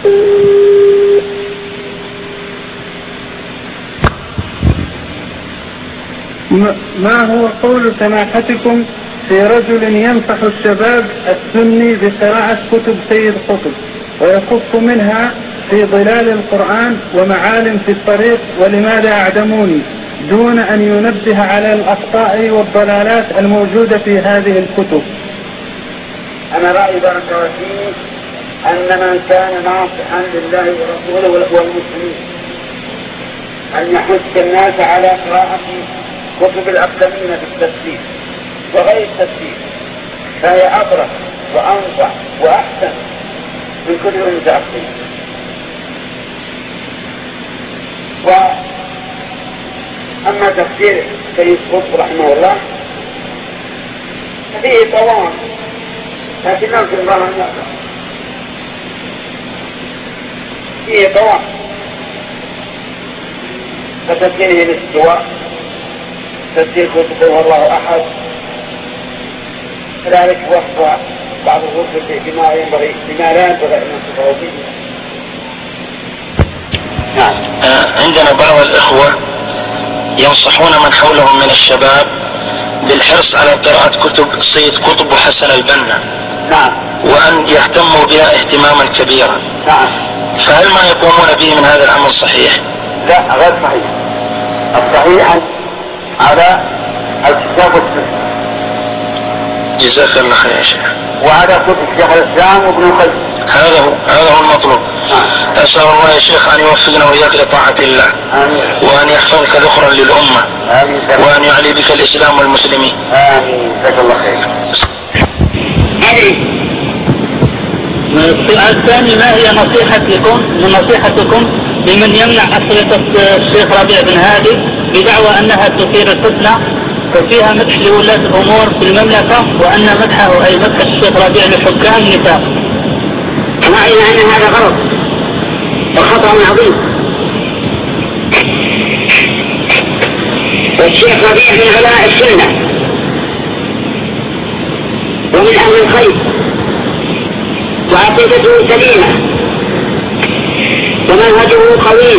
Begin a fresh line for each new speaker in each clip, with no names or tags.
ما هو قول سماحتكم في رجل ينصح الشباب السني بقراءة كتب سيد قطب ويخص منها في ظلال القرآن ومعالم في الطريق ولماذا أعدموني، دون أن ينبه على الأخطاء والضلالات الموجودة في هذه الكتب؟
أنا رأيي بارك الله فيه أن من كان ناصحا لله ورسوله والمسلمين أن يحث الناس على قراءة كتب الأقدمين في التفسير وغير التفسير، فهي أبرك وأنفع وأحسن من كتب المتأخرين. وأما تفسير سيد قطب رحمه الله ففيه طوام، لكن نرجو الله أن يعلم فيه طوام، فتفسيره الاستواء، تفسير قل هو الله أحد، كذلك وصف بعض الرسل بما لا ينبغي أن يصفه به.
نعم. عندنا بعض الإخوة ينصحون من حولهم من الشباب بالحرص على قراءة كتب سيد قطب وحسن البنا.
نعم.
وأن يهتموا بها اهتماما كبيرا.
نعم.
فهل ما يقومون به من هذا الأمر صحيح؟
لا، غير صحيح. الصحيح على الكتاب والسنة.
جزاك الله خير يا شيخ.
وعلى كتب الشيخ الإسلام وابن القيم.
هذا هو المطلوب. أسأل الله يا شيخ أن يوفقنا وإياك لطاعة الله.
آمين.
وأن يحفظك ذخرا للأمة.
آمين.
وأن يعلي بك الإسلام والمسلمين.
آمين. جزاك الله خير.
السؤال الثاني: ما هي نصيحتكم لمن يمنع أسئلة الشيخ ربيع بن هادي بدعوى أنها تثير الفتنة وفيها مدح لولاة الأمور في المملكة، وأن مدحه أي مدح الشيخ ربيع لحكام نفاق؟
رأينا أن هذا غلط وخطأ عظيم، والشيخ ربيع من علماء السنة ومن أهل الخير، وعقيدته سليمة ومنهجه قوي،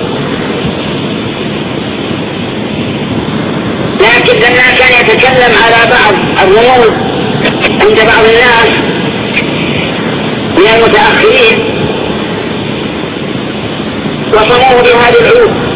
لكن لما كان يتكلم على بعض الرموز عند بعض الناس من المتأخرين وصموه بهذه العيوب